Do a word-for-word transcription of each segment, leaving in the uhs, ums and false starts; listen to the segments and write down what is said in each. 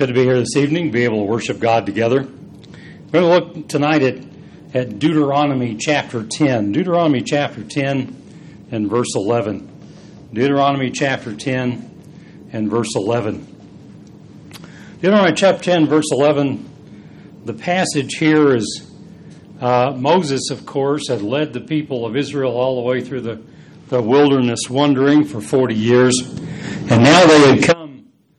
Good to be here this evening, be able to worship God together. We're going to look tonight at, at Deuteronomy chapter ten. Deuteronomy chapter ten and verse eleven. Deuteronomy chapter ten and verse eleven. Deuteronomy chapter ten, verse eleven, the passage here is uh, Moses, of course, had led the people of Israel all the way through the, the wilderness wandering for forty years. And now they had come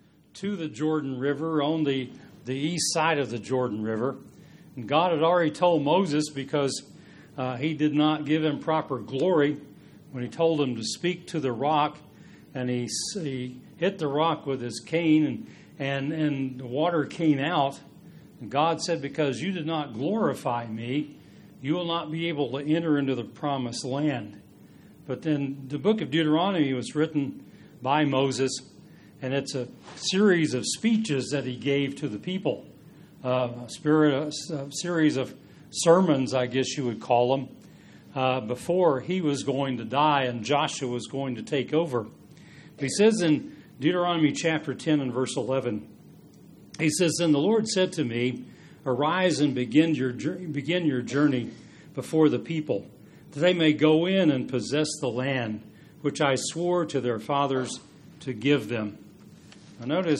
to the Jordan River on the, the east side of the Jordan River. And God had already told Moses, because uh, he did not give him proper glory when he told him to speak to the rock, and he, he hit the rock with his cane, and, and, and the water came out. And God said, because you did not glorify me, you will not be able to enter into the promised land. But then the book of Deuteronomy was written by Moses, and it's a series of speeches that he gave to the people, uh, a, spirit, a series of sermons, I guess you would call them, uh, before he was going to die and Joshua was going to take over. He says in Deuteronomy chapter ten and verse eleven, he says, "Then the Lord said to me, arise and begin your begin your journey before the people, that they may go in and possess the land which I swore to their fathers to give them." Now notice,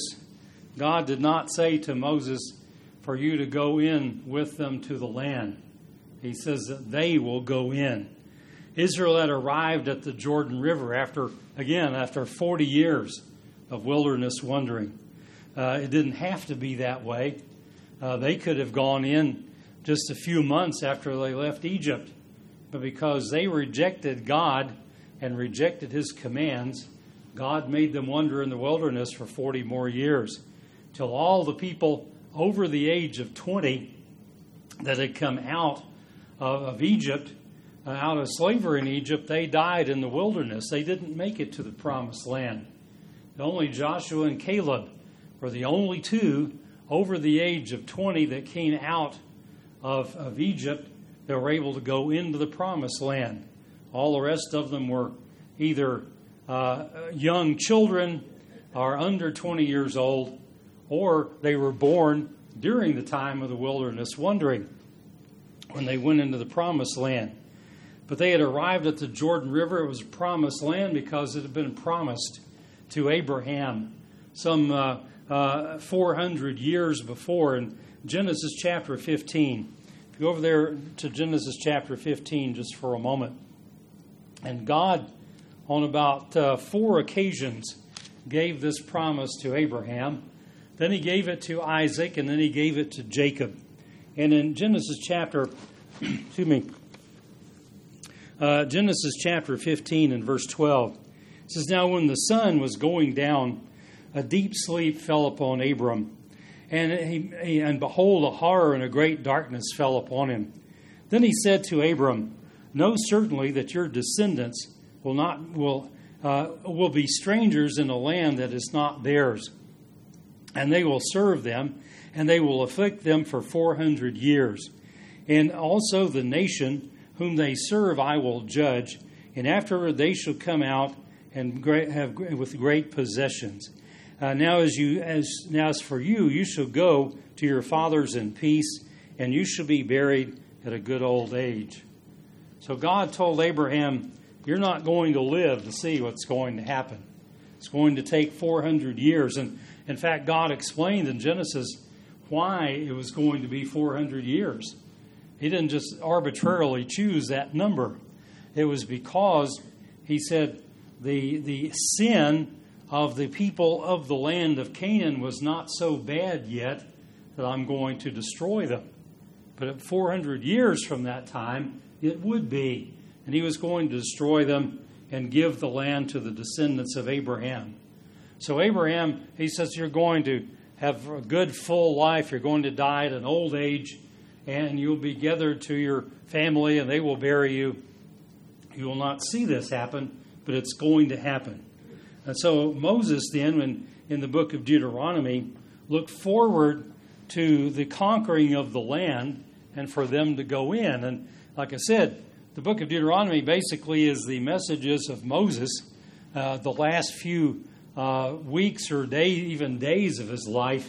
God did not say to Moses for you to go in with them to the land. He says that they will go in. Israel had arrived at the Jordan River after, again, after forty years of wilderness wandering. Uh, it didn't have to be that way. Uh, they could have gone in just a few months after they left Egypt. But because they rejected God and rejected his commands, God made them wander in the wilderness for forty more years, till all the people over the age of twenty that had come out of, of Egypt, uh, out of slavery in Egypt, they died in the wilderness. They didn't make it to the promised land. Only Joshua and Caleb were the only two over the age of twenty that came out of, of Egypt that were able to go into the promised land. All the rest of them were either uh, young children or under twenty years old, or they were born during the time of the wilderness wandering when they went into the promised land. But they had arrived at the Jordan River. It was a promised land because it had been promised to Abraham some uh, uh, four hundred years before in Genesis chapter fifteen. If you go over there to Genesis chapter fifteen just for a moment. And God, on about uh, four occasions, gave this promise to Abraham. Then he gave it to Isaac, and then he gave it to Jacob. And in Genesis chapter, excuse me, uh, Genesis chapter fifteen and verse twelve, it says, "Now when the sun was going down, a deep sleep fell upon Abram, and he, he, and behold, a horror and a great darkness fell upon him. Then he said to Abram, know certainly that your descendants will not will uh, will be strangers in a land that is not theirs, and they will serve them, and they will afflict them for four hundred years. And also the nation whom they serve I will judge, and afterward they shall come out and great, have with great possessions. Uh, now as you as now as for you, you shall go to your fathers in peace, and you shall be buried at a good old age." So God told Abraham, you're not going to live to see what's going to happen. It's going to take four hundred years. And in fact, God explained in Genesis why it was going to be four hundred years. He didn't just arbitrarily choose that number. It was because, he said, the, the sin of the people of the land of Canaan was not so bad yet that I'm going to destroy them. But at four hundred years from that time, it would be. And he was going to destroy them and give the land to the descendants of Abraham. So Abraham, he says, you're going to have a good full life. You're going to die at an old age, and you'll be gathered to your family, and they will bury you. You will not see this happen, but it's going to happen. And so Moses then, when, in the book of Deuteronomy, looked forward to the conquering of the land and for them to go in. And like I said, the book of Deuteronomy basically is the messages of Moses, uh, the last few uh, weeks or day, even days of his life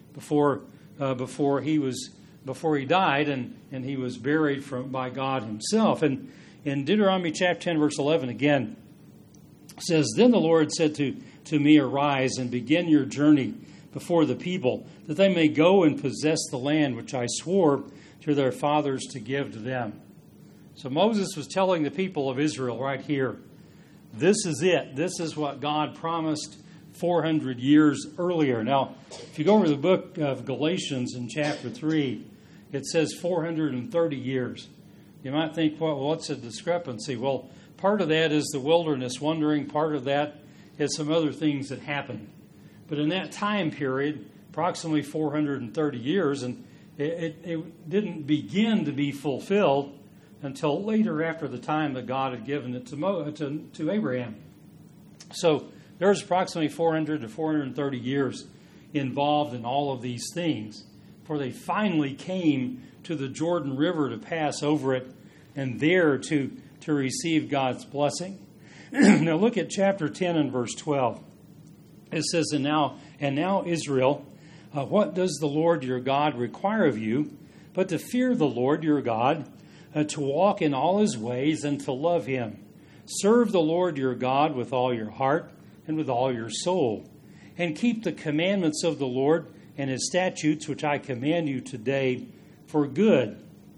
before uh, before he was before he died, and, and he was buried from by God himself. And in Deuteronomy chapter ten, verse eleven, again, it says, "Then the Lord said to, to me, Arise and begin your journey before the people, that they may go and possess the land which I swore to their fathers to give to them." So Moses was telling the people of Israel right here, this is it. This is what God promised four hundred years earlier. Now, if you go over the book of Galatians in chapter three, it says four hundred thirty years. You might think, well, what's a discrepancy? Well, part of that is the wilderness wandering. Part of that is some other things that happened. But in that time period, approximately four hundred thirty years, and it, it, it didn't begin to be fulfilled until later, after the time that God had given it to, Mo, to, to Abraham. So there's approximately four hundred to four hundred thirty years involved in all of these things before they finally came to the Jordan River to pass over it and there to, to receive God's blessing. Now look at chapter ten and verse twelve. It says, And now, and now Israel, uh, what does the Lord your God require of you, but to fear the Lord your God, uh, to walk in all his ways, and to love him? Serve the Lord your God with all your heart and with all your soul, and keep the commandments of the Lord and his statutes, which I command you today, for good.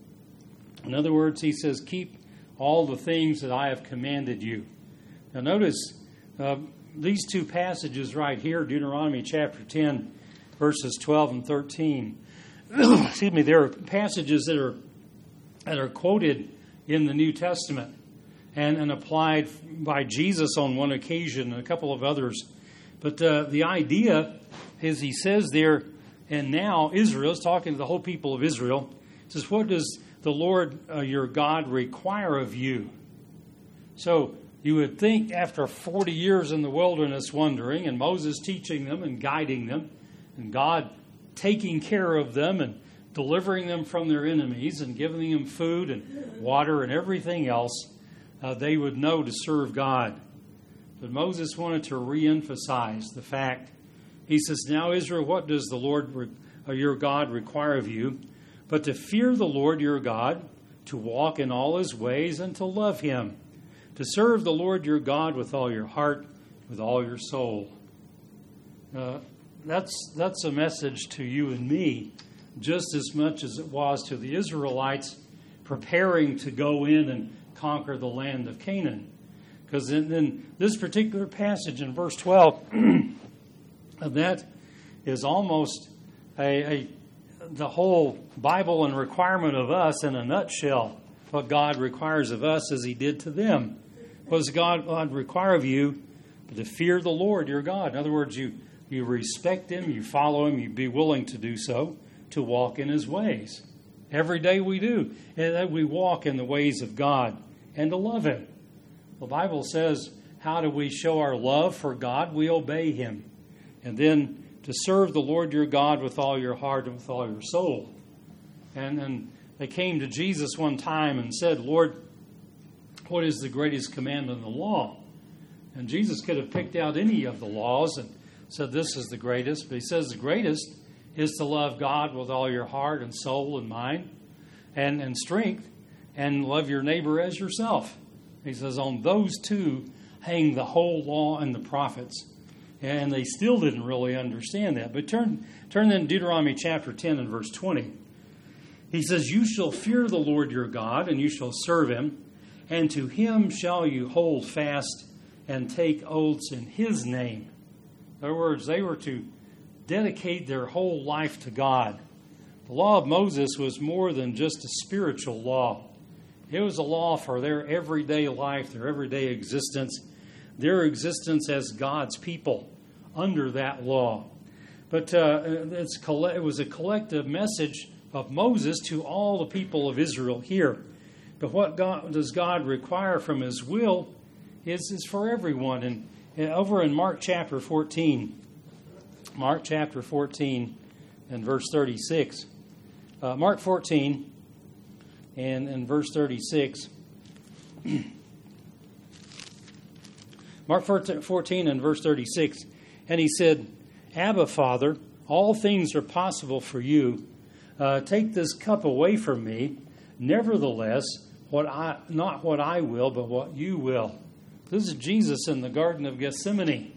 In other words, he says, keep all the things that I have commanded you. Now notice, uh, these two passages right here, Deuteronomy chapter ten, verses twelve and thirteen. Excuse me, there are passages that are that are quoted in the New Testament and, and applied by Jesus on one occasion and a couple of others. But uh, the idea is, he says there, and now Israel is talking to the whole people of Israel. He says, what does the Lord uh, your God require of you? So you would think after forty years in the wilderness wandering, and Moses teaching them and guiding them, and God taking care of them and delivering them from their enemies and giving them food and water and everything else, uh, they would know to serve God. But Moses wanted to reemphasize the fact. He says, now Israel, what does the Lord re- uh, your God require of you? But to fear the Lord your God, to walk in all his ways, and to love him, to serve the Lord your God with all your heart, with all your soul. Uh, that's that's a message to you and me, just as much as it was to the Israelites preparing to go in and conquer the land of Canaan. Because in, in this particular passage in verse twelve, that is almost a, a the whole Bible and requirement of us in a nutshell. What God requires of us as he did to them. What does God, God require of you? But to fear the Lord your God. In other words, you, you respect him, you follow him, you be willing to do so, to walk in his ways. Every day we do. And that we walk in the ways of God and to love him. The Bible says, how do we show our love for God? We obey him. And then to serve the Lord your God with all your heart and with all your soul. And, and they came to Jesus one time and said, Lord, what is the greatest commandment in the law? And Jesus could have picked out any of the laws and said this is the greatest. But he says the greatest is to love God with all your heart and soul and mind and, and strength, and love your neighbor as yourself. He says on those two hang the whole law and the prophets. And they still didn't really understand that. But turn, turn then to Deuteronomy chapter ten and verse twenty. He says, you shall fear the Lord your God, and you shall serve him, and to him shall you hold fast and take oaths in his name. In other words, they were to dedicate their whole life to God. The law of Moses was more than just a spiritual law. It was a law for their everyday life, their everyday existence, their existence as God's people under that law. But uh, it's, it was a collective message of Moses to all the people of Israel here. But what God, does God require from his will is, is for everyone. And, and over in Mark chapter fourteen, Mark chapter fourteen and verse thirty-six. Uh, Mark fourteen and, and verse thirty-six. Mark fourteen and verse thirty-six. And he said, Abba, Father, all things are possible for you. Uh, take this cup away from me. Nevertheless, what I not what I will, but what you will. This is Jesus in the Garden of Gethsemane.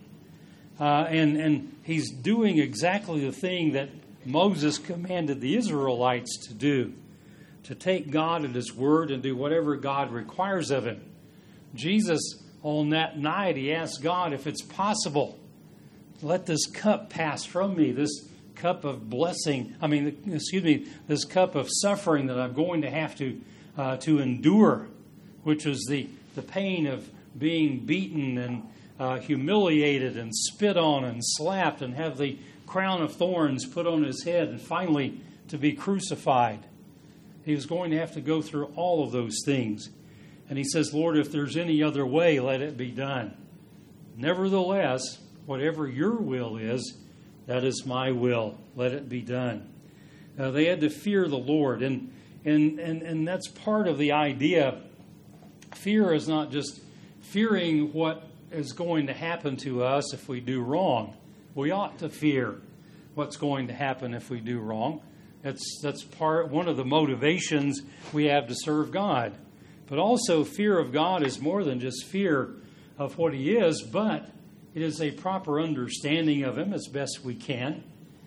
Uh, and, and he's doing exactly the thing that Moses commanded the Israelites to do, to take God at his word and do whatever God requires of him. Jesus, on that night, he asked God if it's possible, let this cup pass from me, this cup of blessing, I mean, excuse me, this cup of suffering that I'm going to have to uh, to endure, which is the, the pain of being beaten and uh, humiliated and spit on and slapped and have the crown of thorns put on his head and finally to be crucified. He was going to have to go through all of those things. And he says, Lord, if there's any other way, let it be done. Nevertheless, whatever your will is, that is my will. Let it be done. Uh, they had to fear the Lord. And, and, and, and that's part of the idea. Fear is not just fearing what is going to happen to us if we do wrong. We ought to fear what's going to happen if we do wrong. That's, that's part one of the motivations we have to serve God. But also fear of God is more than just fear of what he is, but it is a proper understanding of him as best we can,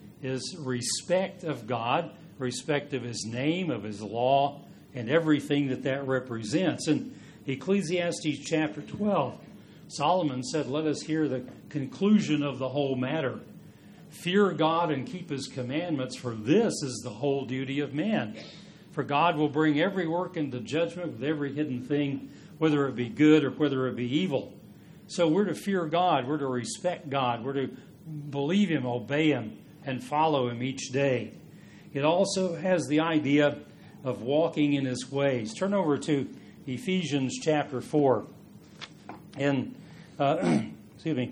is respect of God, respect of his name, of his law, and everything that that represents. In Ecclesiastes chapter twelve, Solomon said, let us hear the conclusion of the whole matter. Fear God and keep his commandments, for this is the whole duty of man. For God will bring every work into judgment with every hidden thing, whether it be good or whether it be evil. So we're to fear God, we're to respect God, we're to believe him, obey him, and follow him each day. It also has the idea of walking in his ways. Turn over to Ephesians chapter four. And, uh, excuse me,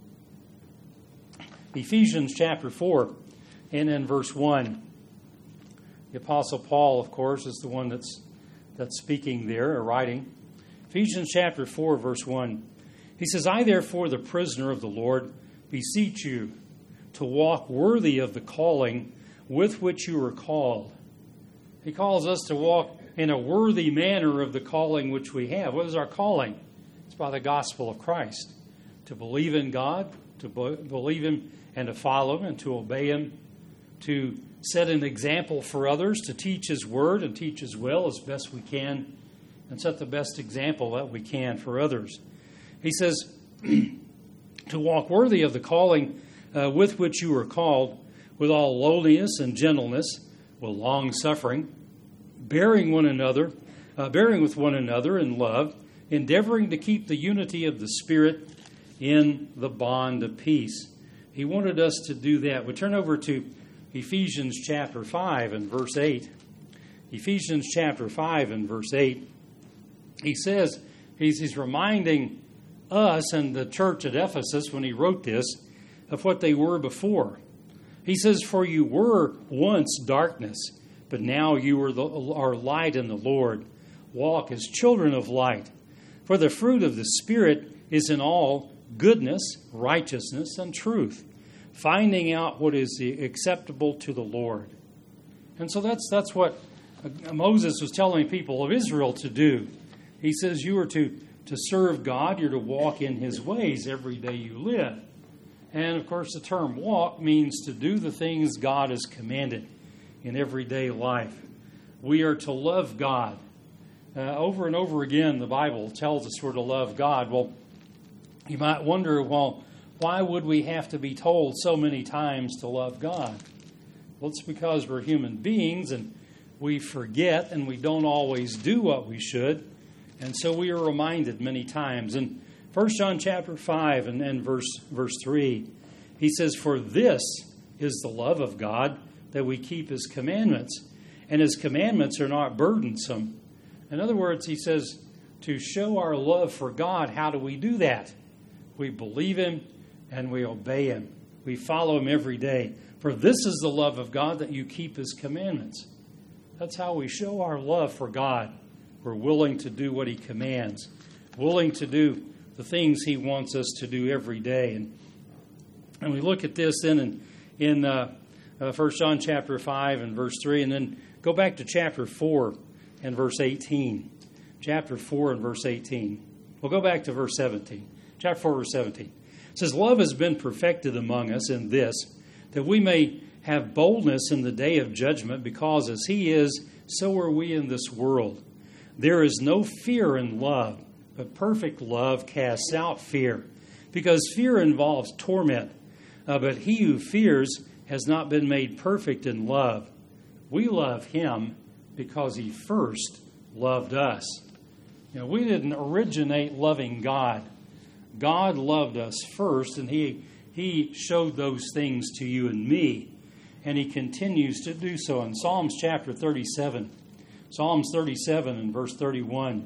Ephesians chapter four, and in verse one. The Apostle Paul, of course, is the one that's that's speaking there, or writing. Ephesians chapter four, verse one. He says, I therefore, the prisoner of the Lord, beseech you to walk worthy of the calling with which you were called. He calls us to walk in a worthy manner of the calling which we have. What is our calling? It's by the gospel of Christ. To believe in God, to be- believe him and to follow him and to obey him, to set an example for others, to teach his word and teach his will as best we can, and set the best example that we can for others. He says, to walk worthy of the calling uh, with which you were called, with all lowliness and gentleness, with long suffering, bearing one another, uh, bearing with one another in love, endeavoring to keep the unity of the Spirit in the bond of peace. He wanted us to do that. We turn over to Ephesians chapter five and verse eight. Ephesians chapter five and verse eight. He says, he's, he's reminding us and the church at Ephesus when he wrote this of what they were before. He says, for you were once darkness, but now you are, the, are light in the Lord. Walk as children of light. For the fruit of the Spirit is in all goodness, righteousness, and truth, finding out what is acceptable to the Lord. And so that's that's what Moses was telling people of Israel to do. He says you are to, to serve God, you're to walk in his ways every day you live. And, of course, the term walk means to do the things God has commanded in everyday life. We are to love God. Uh, over and over again, the Bible tells us we're to love God. Well, you might wonder, well, why would we have to be told so many times to love God? Well, it's because we're human beings and we forget and we don't always do what we should. And so we are reminded many times. In First John chapter five and, and verse, verse three, he says, for this is the love of God, that we keep his commandments. And his commandments are not burdensome. In other words, he says, to show our love for God, how do we do that? We believe him and we obey him. We follow him every day. For this is the love of God, that you keep his commandments. That's how we show our love for God. We're willing to do what he commands, willing to do the things he wants us to do every day. And, and we look at this then in, in uh, uh, First John chapter five and verse three, and then go back to chapter four and verse eighteen. Chapter four and verse eighteen. We'll go back to verse seventeen. Chapter four, verse seventeen. It says, "Love has been perfected among us in this, that we may have boldness in the day of judgment, because as he is, so are we in this world. There is no fear in love, but perfect love casts out fear, because fear involves torment. Uh, but he who fears has not been made perfect in love. We love him because he first loved us." You know, we didn't originate loving God. God loved us first, and he he showed those things to you and me, and he continues to do so. In Psalms chapter thirty-seven, Psalms thirty-seven and verse thirty-one.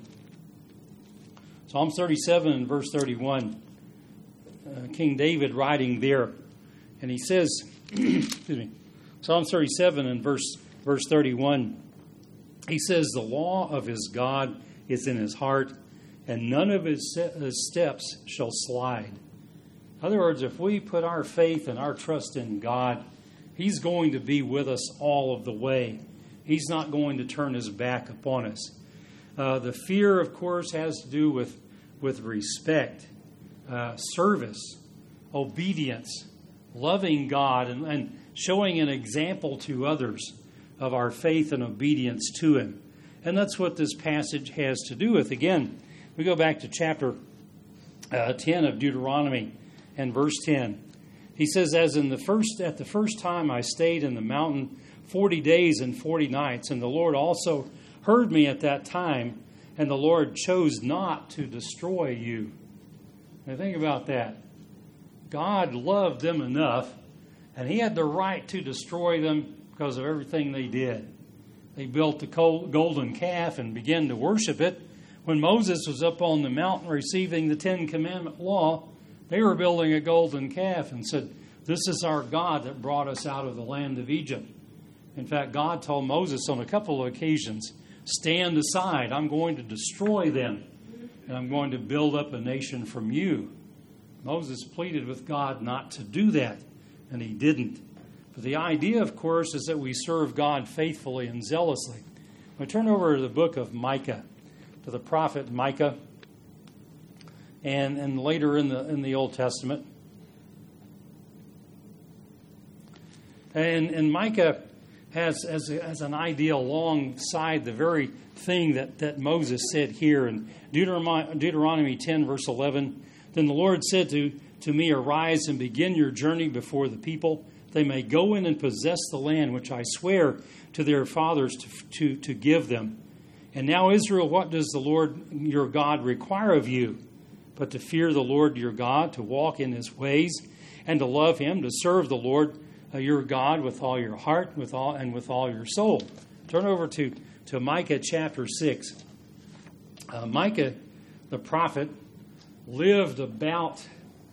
Psalms thirty-seven and verse thirty-one, uh, King David writing there, and he says, excuse me, Psalms thirty-seven and verse verse thirty-one, he says, "The law of his God is in his heart, and none of his steps shall slide." In other words, if we put our faith and our trust in God, he's going to be with us all of the way. He's not going to turn his back upon us. Uh, the fear, of course, has to do with, with respect, uh, service, obedience, loving God, and, and showing an example to others of our faith and obedience to him. And that's what this passage has to do with. Again, we go back to chapter uh, ten of Deuteronomy and verse ten. He says, "As in the first at the first time I stayed in the mountain forty days and forty nights, and the Lord also heard me at that time, and the Lord chose not to destroy you." Now think about that. God loved them enough, and he had the right to destroy them because of everything they did. They built the golden calf and began to worship it. When Moses was up on the mountain receiving the Ten Commandment law, they were building a golden calf and said, "This is our God that brought us out of the land of Egypt." In fact, God told Moses on a couple of occasions, "Stand aside, I'm going to destroy them, and I'm going to build up a nation from you." Moses pleaded with God not to do that, and he didn't. But the idea, of course, is that we serve God faithfully and zealously. We turn over to the book of Micah, to the prophet Micah, and, and later in the in the Old Testament. And, and Micah has as, as an idea alongside the very thing that, that Moses said here in Deuteronomy, Deuteronomy ten, verse eleven. "Then the Lord said to, to me, Arise and begin your journey before the people. They may go in and possess the land which I swear to their fathers to, to, to give them. And now, Israel, what does the Lord your God require of you? But to fear the Lord your God, to walk in his ways, and to love him, to serve the Lord uh, your God with all your heart with all and with all your soul." Turn over to, to Micah chapter six. Uh, Micah, the prophet, lived about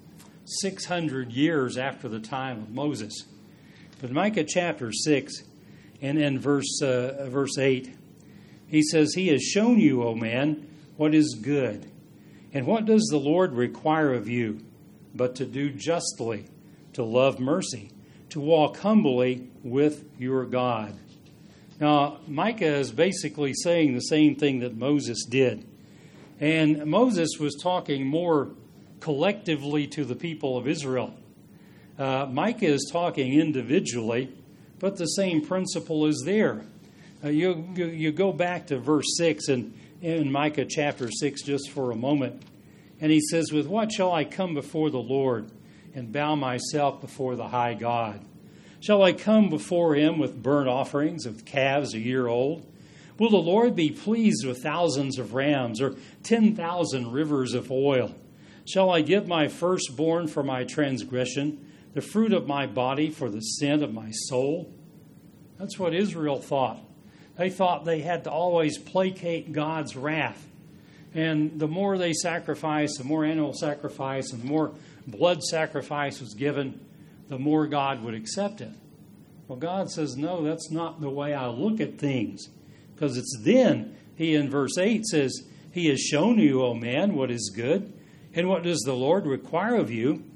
six hundred years after the time of Moses. But Micah chapter six and in verse uh, verse eight, he says, "He has shown you, O man, what is good. And what does the Lord require of you? But to do justly, to love mercy, to walk humbly with your God." Now, Micah is basically saying the same thing that Moses did. And Moses was talking more collectively to the people of Israel. Uh, Micah is talking individually, but the same principle is there. Uh, you, you you go back to verse six in, in Micah chapter six just for a moment, and he says, "With what shall I come before the Lord and bow myself before the high God? Shall I come before him with burnt offerings of calves a year old? Will the Lord be pleased with thousands of rams or ten thousand rivers of oil? Shall I give my firstborn for my transgression, the fruit of my body for the sin of my soul?" That's what Israel thought. They thought they had to always placate God's wrath. And the more they sacrificed, the more animal sacrifice and the more blood sacrifice was given, the more God would accept it. Well, God says, no, that's not the way I look at things. Because it's then, he in verse eight says, "He has shown you, O man, what is good. And what does the Lord require of you?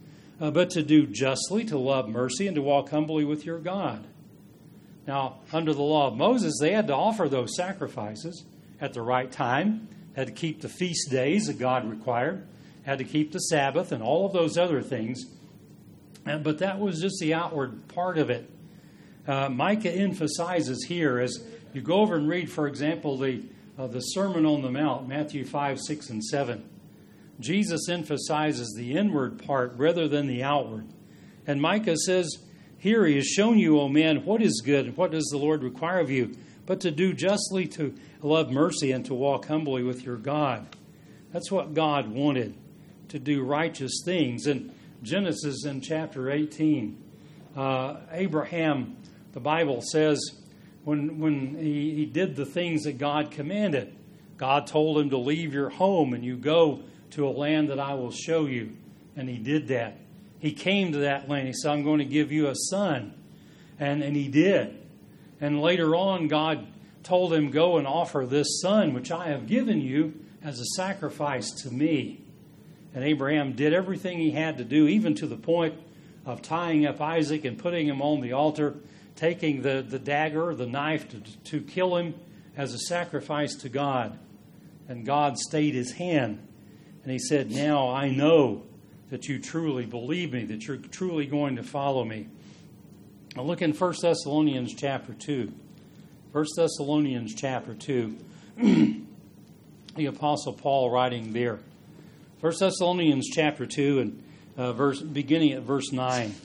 uh, but to do justly, to love mercy, and to walk humbly with your God. Now, under the law of Moses, they had to offer those sacrifices at the right time, had to keep the feast days that God required, had to keep the Sabbath and all of those other things. And, but that was just the outward part of it. Uh, Micah emphasizes here, as you go over and read, for example, the, uh, the Sermon on the Mount, Matthew five, six, and seven. Jesus emphasizes the inward part rather than the outward. And Micah says, here he has shown you, O man, what is good, and what does the Lord require of you, but to do justly, to love mercy, and to walk humbly with your God. That's what God wanted, to do righteous things. In Genesis in chapter eighteen, uh, Abraham, the Bible says, when, when he, he did the things that God commanded, God told him to leave your home and you go to a land that I will show you. And he did that. He came to that land. He said, I'm going to give you a son. And, and he did. And later on, God told him, go and offer this son, which I have given you, as a sacrifice to me. And Abraham did everything he had to do, even to the point of tying up Isaac and putting him on the altar, taking the, the dagger, the knife to, to kill him as a sacrifice to God. And God stayed his hand. And he said, now I know that you truly believe me, that you're truly going to follow me. Now look in First Thessalonians chapter two. First Thessalonians chapter two. The Apostle Paul writing there. First Thessalonians chapter two, and uh, verse beginning at verse nine.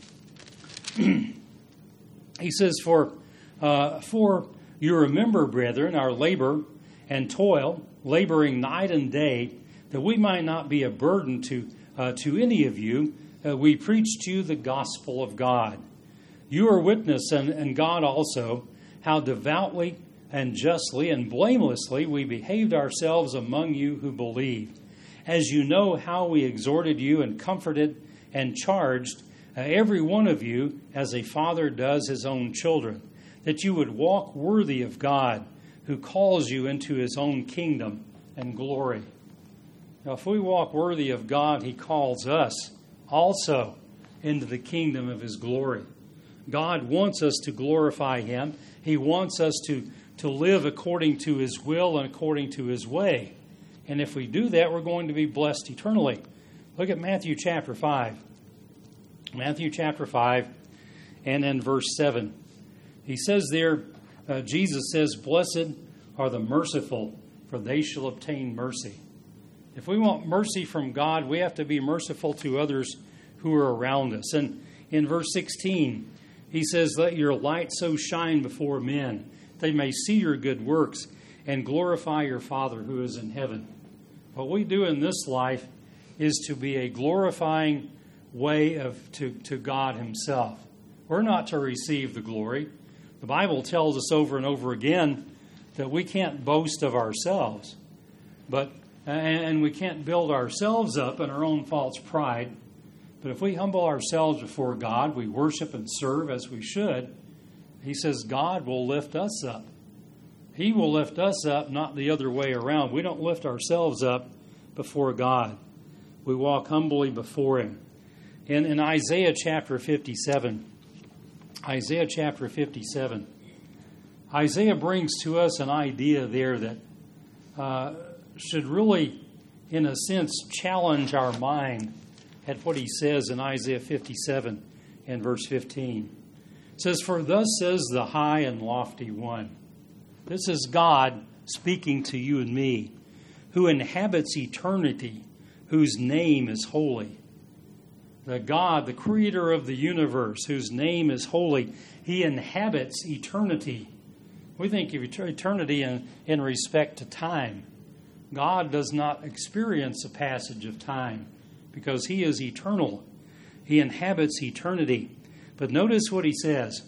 He says, For uh, for you remember, brethren, our labor and toil, laboring night and day, that we might not be a burden to uh, to any of you. Uh, we preach to you the gospel of God. You are witness, and, and God also, how devoutly and justly and blamelessly we behaved ourselves among you who believed. As you know how we exhorted you and comforted and charged uh, every one of you as a father does his own children, that you would walk worthy of God, who calls you into his own kingdom and glory. Now, if we walk worthy of God, he calls us also into the kingdom of his glory. God wants us to glorify him. He wants us to, to live according to his will and according to his way. And if we do that, we're going to be blessed eternally. Look at Matthew chapter five. Matthew chapter five, and in verse seven. He says there, uh, Jesus says, blessed are the merciful, for they shall obtain mercy. If we want mercy from God, we have to be merciful to others who are around us. And in verse sixteen, he says, let your light so shine before men, they may see your good works and glorify your Father who is in heaven. What we do in this life is to be a glorifying way of to, to God himself. We're not to receive the glory. The Bible tells us over and over again that we can't boast of ourselves, but and we can't build ourselves up in our own false pride. But if we humble ourselves before God, we worship and serve as we should, he says God will lift us up. He will lift us up, not the other way around. We don't lift ourselves up before God. We walk humbly before him. In, in Isaiah chapter fifty-seven, Isaiah chapter fifty-seven, Isaiah brings to us an idea there that uh, should really, in a sense, challenge our mind at what he says in Isaiah fifty-seven and verse fifteen. It says, for thus says the high and lofty one. This is God speaking to you and me, who inhabits eternity, whose name is holy. The God, the creator of the universe, whose name is holy, he inhabits eternity. We think of eternity in, in respect to time. God does not experience a passage of time because he is eternal. He inhabits eternity. But notice what he says.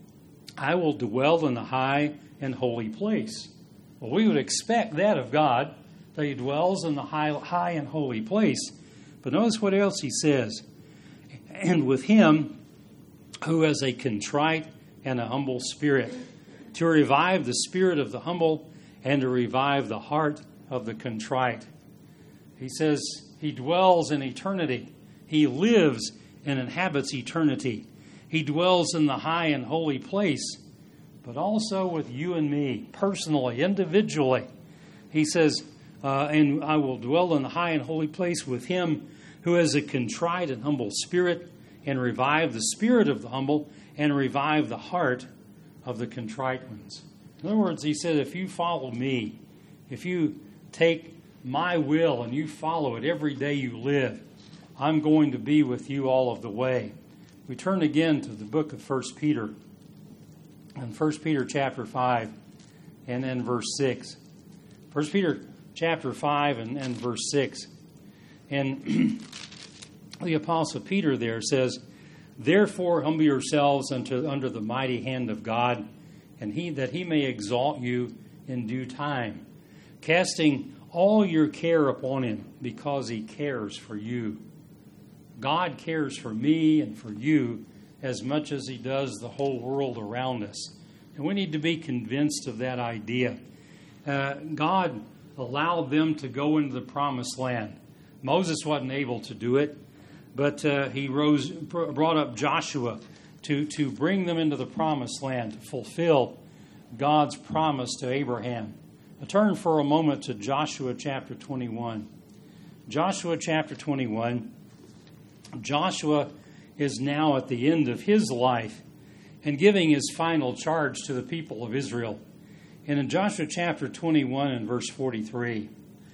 I will dwell in the high and holy place. Well, we would expect that of God, that he dwells in the high, high and holy place. But notice what else he says. And with him who has a contrite and a humble spirit, to revive the spirit of the humble and to revive the heart of the contrite. He says he dwells in eternity. He lives and inhabits eternity. He dwells in the high and holy place, but also with you and me, personally, individually. He says, uh, and I will dwell in the high and holy place with him who has a contrite and humble spirit, and revive the spirit of the humble, and revive the heart of the contrite ones. In other words, he said, if you follow me, if you take my will and you follow it every day you live, I'm going to be with you all of the way. We turn again to the book of First Peter, in First Peter chapter five, and then verse six. First Peter chapter five and, and verse six. And the Apostle Peter there says, therefore humble yourselves unto, under the mighty hand of God, and he that he may exalt you in due time, casting all your care upon him, because he cares for you. God cares for me and for you as much as he does the whole world around us. And we need to be convinced of that idea. Uh, God allowed them to go into the promised land. Moses wasn't able to do it, but uh, he rose, brought up Joshua to, to bring them into the promised land, to fulfill God's promise to Abraham. I'll turn for a moment to Joshua chapter twenty-one. Joshua chapter twenty-one. Joshua is now at the end of his life and giving his final charge to the people of Israel. And in Joshua chapter twenty-one and verse forty-three,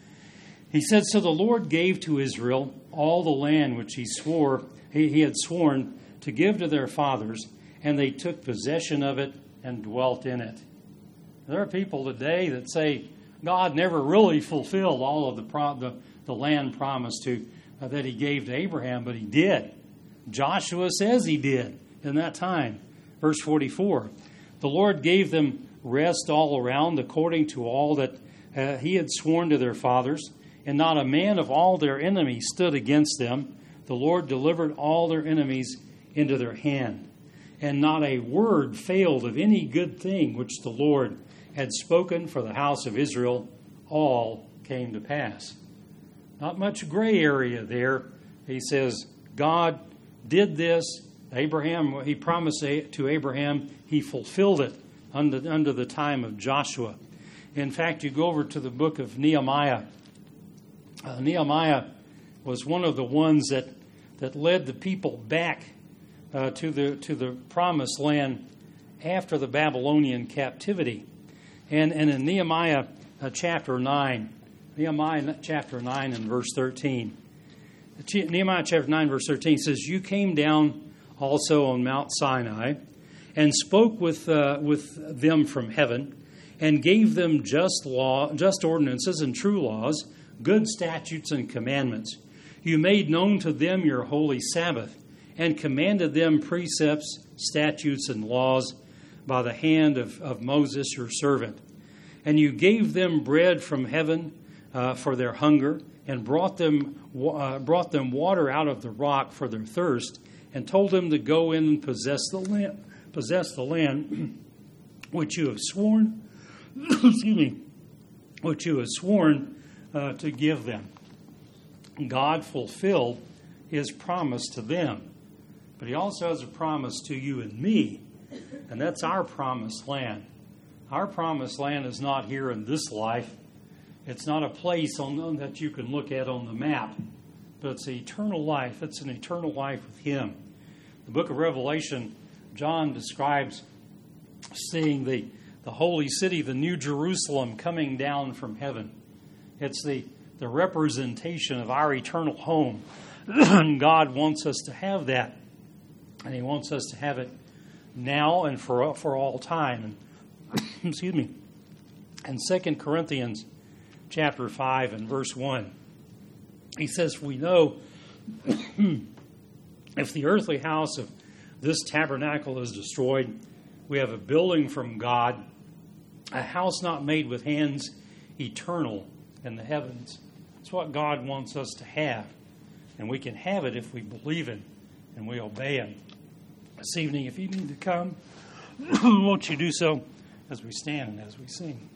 he said, so the Lord gave to Israel all the land which he swore he, he had sworn to give to their fathers, and they took possession of it and dwelt in it. There are people today that say God never really fulfilled all of the pro- the, the land promised to uh, that he gave to Abraham, but he did. Joshua says he did in that time. Verse forty-four, the Lord gave them rest all around according to all that uh, he had sworn to their fathers, and not a man of all their enemies stood against them. The Lord delivered all their enemies into their hand, and not a word failed of any good thing which the Lord had spoken for the house of Israel. All came to pass. Not much gray area there. He says, God did this. Abraham, he promised to Abraham, he fulfilled it under, under the time of Joshua. In fact, you go over to the book of Nehemiah. Uh, Nehemiah was one of the ones that, that led the people back uh, to the to the promised land after the Babylonian captivity. And, and in Nehemiah uh, chapter nine, Nehemiah chapter nine and verse thirteen, Nehemiah chapter nine verse thirteen says, you came down also on Mount Sinai and spoke with uh, with them from heaven, and gave them just law, just ordinances and true laws, good statutes and commandments. You made known to them your holy Sabbath, and commanded them precepts, statutes, and laws by the hand of, of Moses your servant. And you gave them bread from heaven uh, for their hunger, and brought them uh, brought them water out of the rock for their thirst, and told them to go in and possess the land, possess the land which you have sworn, excuse me, which you have sworn uh, to give them. God fulfilled his promise to them, but he also has a promise to you and me, and that's our promised land. Our promised land is not here in this life. It's not a place on, that you can look at on the map, but it's an eternal life. It's an eternal life with him. The book of Revelation, John describes seeing the, the holy city, the New Jerusalem, coming down from heaven. It's the, the representation of our eternal home. And God wants us to have that. And he wants us to have it now and for, for all time. And, excuse me. In Second Corinthians chapter five and verse one, he says, we know if the earthly house of this tabernacle is destroyed, we have a building from God, a house not made with hands, eternal in the heavens. It's what God wants us to have. And we can have it if we believe it and we obey him. This evening, if you need to come, won't you do so as we stand and as we sing?